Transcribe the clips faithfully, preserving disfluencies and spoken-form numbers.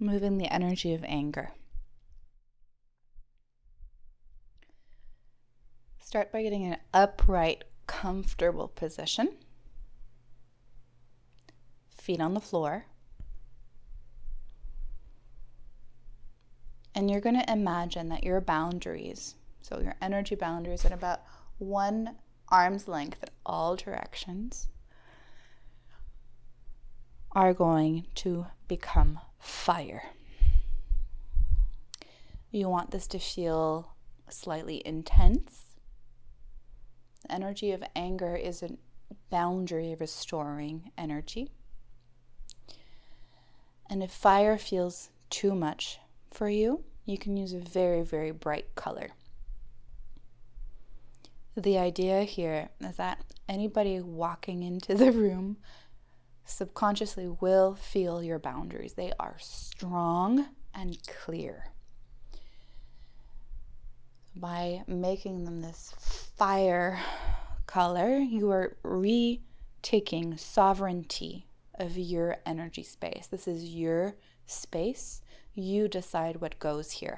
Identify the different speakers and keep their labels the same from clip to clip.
Speaker 1: moving the energy of anger. Start by getting an upright, comfortable position. Feet on the floor. And you're going to imagine that your boundaries, so your energy boundaries at about one arm's length in all directions, are going to become fire. You want this to feel slightly intense. The energy of anger is a boundary restoring energy. And if fire feels too much for you, you can use a very, very bright color. The idea here is that anybody walking into the room subconsciously will feel your boundaries. They are strong and clear. By making them this fire color, you are retaking sovereignty of your energy space. This is your space. You decide what goes here.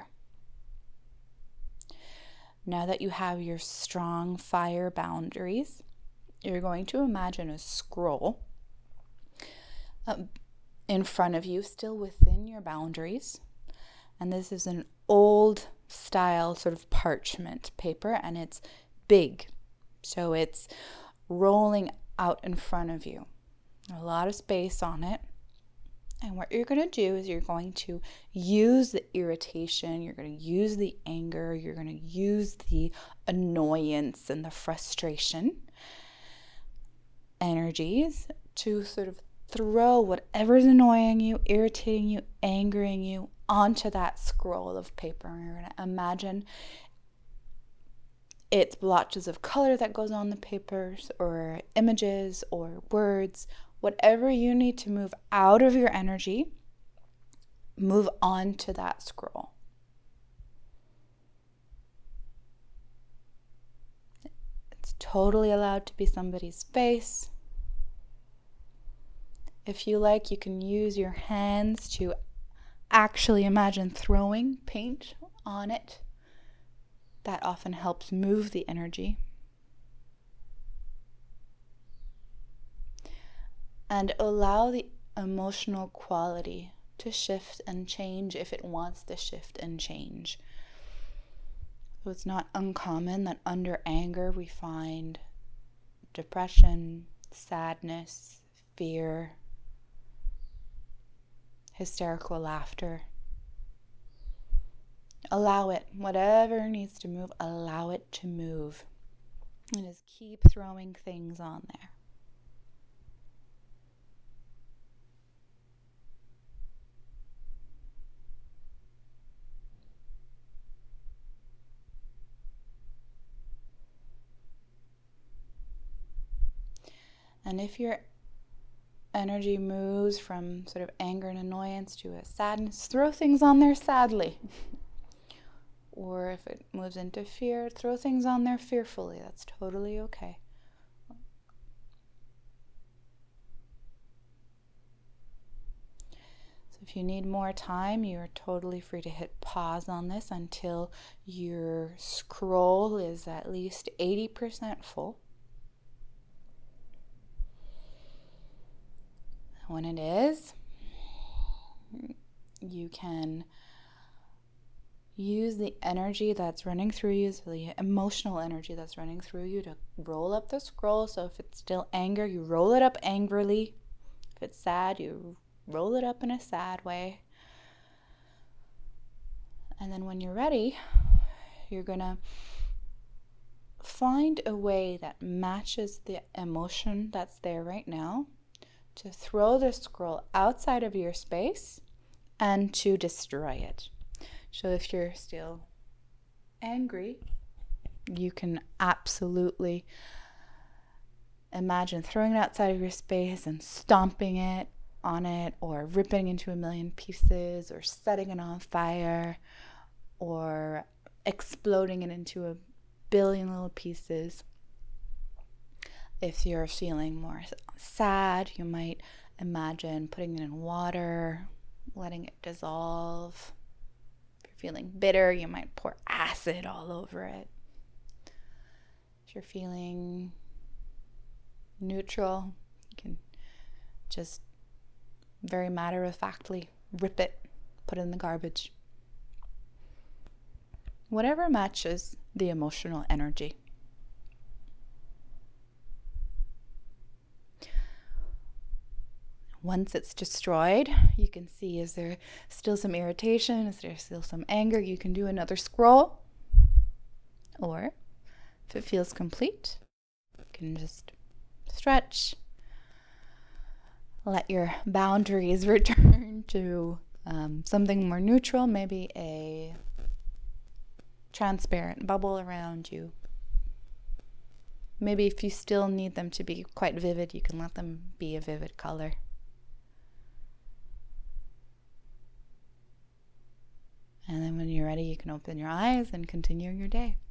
Speaker 1: Now that you have your strong fire boundaries, you're going to imagine a scroll uh, in front of you, still within your boundaries. And this is an old style sort of parchment paper, and it's big. So it's rolling out in front of you. A lot of space on it. And what you're going to do is you're going to use the irritation, you're going to use the anger, you're going to use the annoyance and the frustration energies to sort of throw whatever's annoying you, irritating you, angering you onto that scroll of paper. And you're going to imagine it's blotches of color that goes on the papers, or images, or words. Whatever you need to move out of your energy, move on to that scroll. It's totally allowed to be somebody's face. If you like, you can use your hands to actually imagine throwing paint on it. That often helps move the energy. And allow the emotional quality to shift and change if it wants to shift and change. So it's not uncommon that under anger we find depression, sadness, fear, hysterical laughter. Allow it. Whatever needs to move, allow it to move. And just keep throwing things on there. And if your energy moves from sort of anger and annoyance to a sadness, throw things on there sadly. Or if it moves into fear, throw things on there fearfully. That's totally okay. So if you need more time, you're totally free to hit pause on this until your scroll is at least eighty percent full. When it is, you can use the energy that's running through you, so the emotional energy that's running through you, to roll up the scroll. So if it's still anger, you roll it up angrily. If it's sad, you roll it up in a sad way. And then when you're ready, you're going to find a way that matches the emotion that's there right now, to throw the scroll outside of your space and to destroy it. So if you're still angry, you can absolutely imagine throwing it outside of your space and stomping it on it, or ripping into a million pieces, or setting it on fire, or exploding it into a billion little pieces. If you're feeling more sad, you might imagine putting it in water, letting it dissolve. If you're feeling bitter, you might pour acid all over it. If you're feeling neutral, you can just very matter-of-factly rip it, put it in the garbage. Whatever matches the emotional energy. Once it's destroyed, you can see, is there still some irritation? Is there still some anger? You can do another scroll. Or if it feels complete, you can just stretch. Let your boundaries return to um, something more neutral, maybe a transparent bubble around you. Maybe if you still need them to be quite vivid, you can let them be a vivid color. And then when you're ready, you can open your eyes and continue your day.